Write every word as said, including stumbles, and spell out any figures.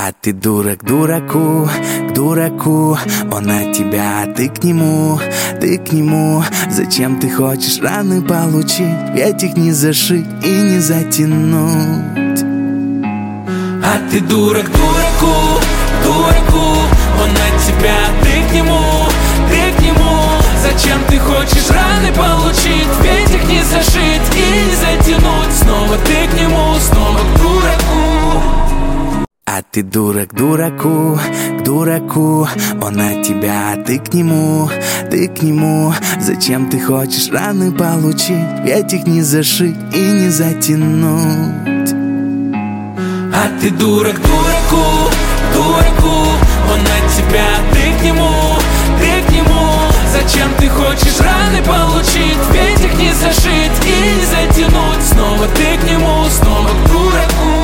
А ты дурак дураку, к дураку. Он от тебя, а ты к нему, ты к нему. Зачем ты хочешь раны получить? Ведь их не зашить и не затянуть. А ты дурак дураку, к дураку. Он от тебя, а ты к нему, ты к нему. Зачем ты хочешь раны получить? Ведь их не зашить и не затянуть. Снова ты к нему, снова к дураку. А ты дурак дураку, к дураку. Он от тебя, а ты к нему, ты к нему. Зачем ты хочешь раны получить? Ведь их не зашить и не затянуть. А ты дурак дураку, к дураку. Он от тебя, а ты к нему, ты к нему. Зачем ты хочешь раны получить? Ведь их не зашить и не затянуть. Снова ты к нему, снова к дураку.